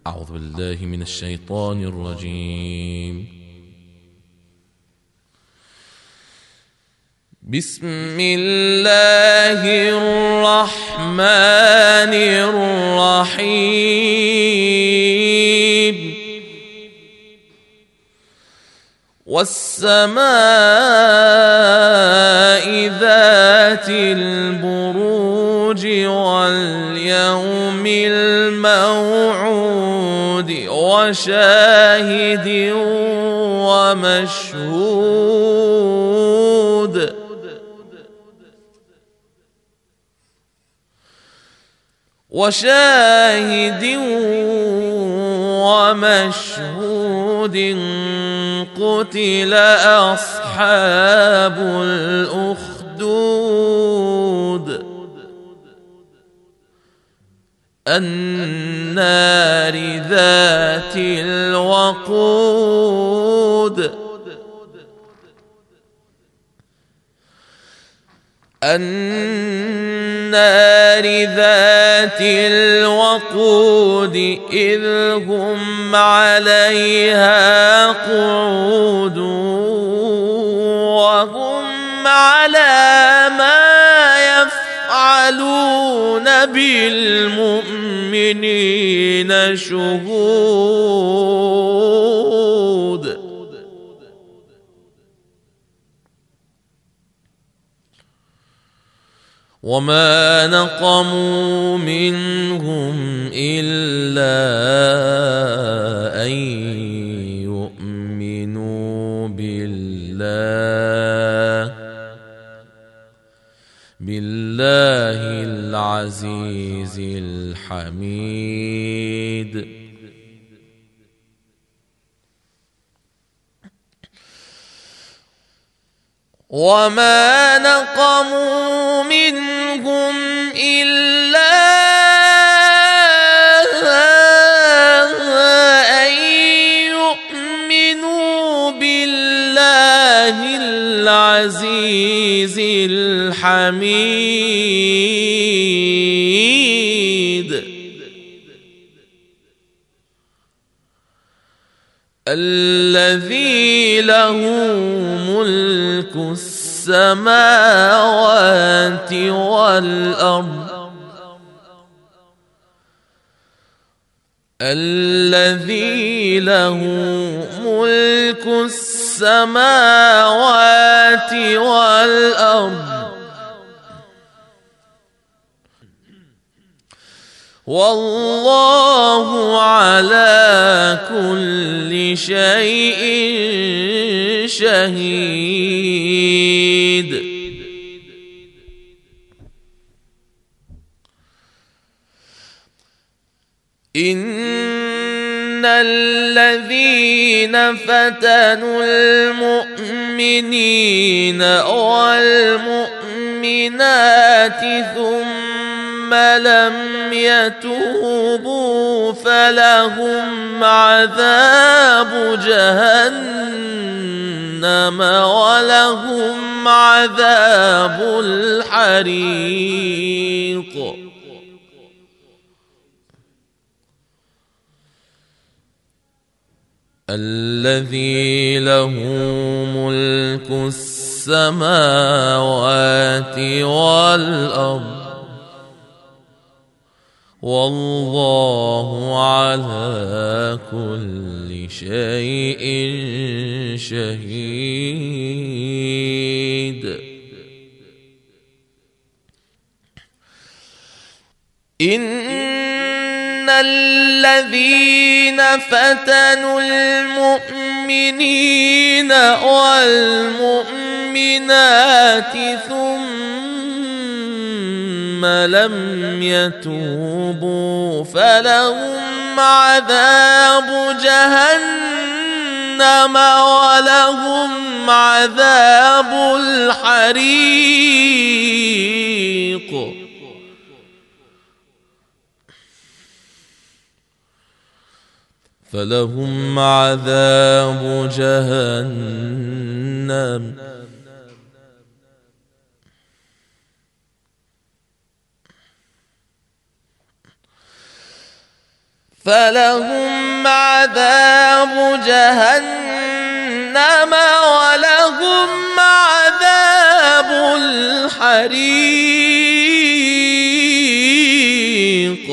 أعوذ بالله من الشيطان الرجيم. بسم الله الرحمن الرحيم. والسماء ذات البروج واليوم الموعود وشاهد ومشهود قتل أصحاب الأخدود النار ذات الوقود إذ هم عليها قعود وهم على ما يفعلون بالمؤمنين شهود. وما نقموا منهم إلا أن يؤمنوا بالله العزيز الحميد. وما نقموا منهم إلا أن يؤمنوا بالله العزيز الحميد الذي له ملك السماوات والأرض والله على كل شيء شهيد. إن الذين فتنوا المؤمنين والمؤمنات ثم لم يتوبوا فلهم عذاب جهنم ولهم عذاب الحريق. الذي له ملك السماوات والأرض والله على كل شيء شهيد. إن الذين فتنوا المؤمنين والمؤمنات ثم لم يتوبوا فلهم عذاب جهنم ولهم عذاب الحريق. فلهم عذاب جهنم فلهم عذاب جهنم ولهم عذاب الحريق.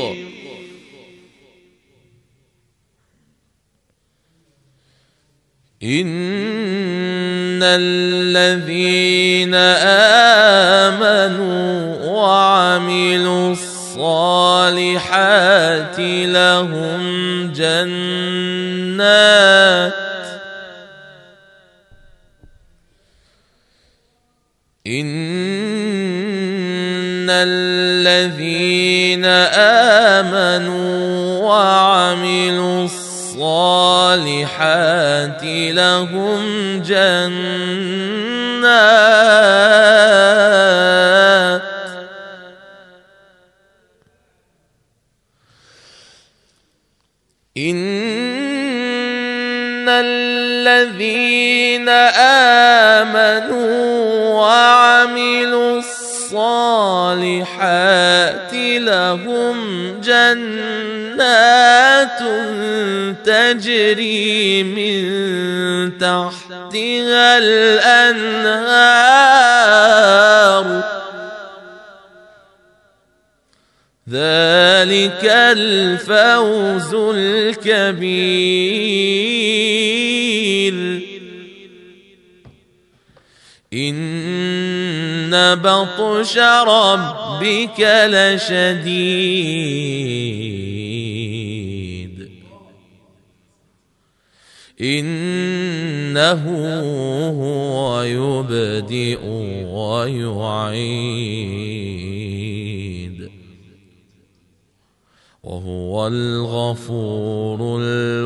إن الذين آمنوا وعملوا الصالحات لهم جنات إن الذين آمنوا وعملوا الصالحات لهم جنات إن الذين آمنوا وعملوا الصالحات لهم جنات تجري من تحتها الأنهار ذلك الفوز الكبير. إن بطش ربك لشديد إنه هو يبدئ ويعيد وهو الغفور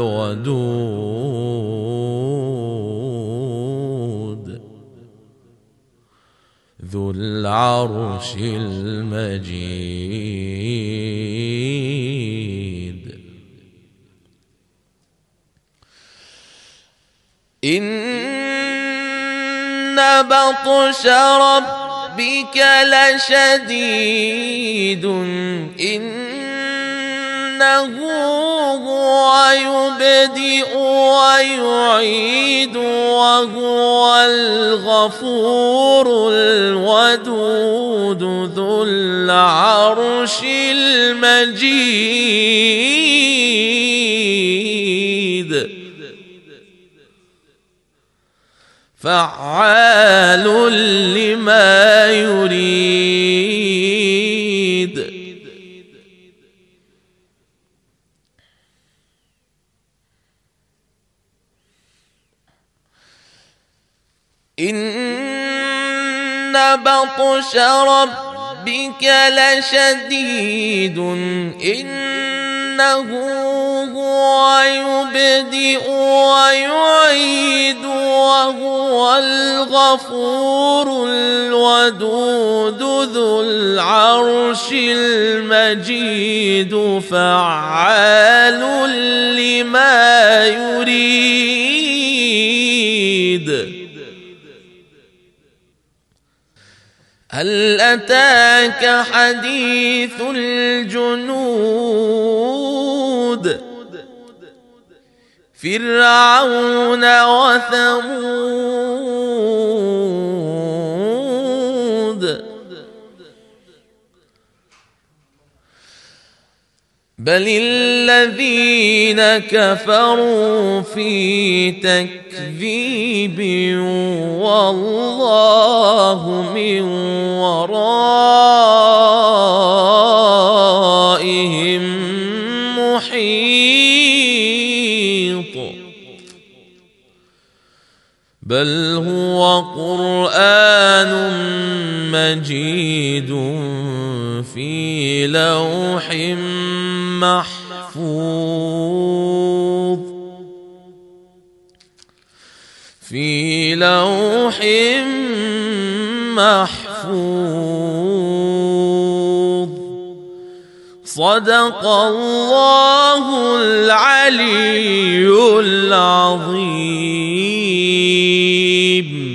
الودود ذو العرش المجيد. إن بطش ربك لشديد إنه هو يبدئ ويعيد وهو الغفور الودود ذو العرش المجيد فعال لما يريد. إن بطش ربك لشديد إنه هو يبدئ ويعيد وهو الغفور الودود ذو العرش المجيد فعال لما يريد. هل أتاك حديث الجنود فرعون وثمود بل الذين كفروا في تكذيب والله من ورائهم محيط بل هو قرآن مجيد في لوح محفوظ في لوح محفوظ. صدق الله العلي العظيم.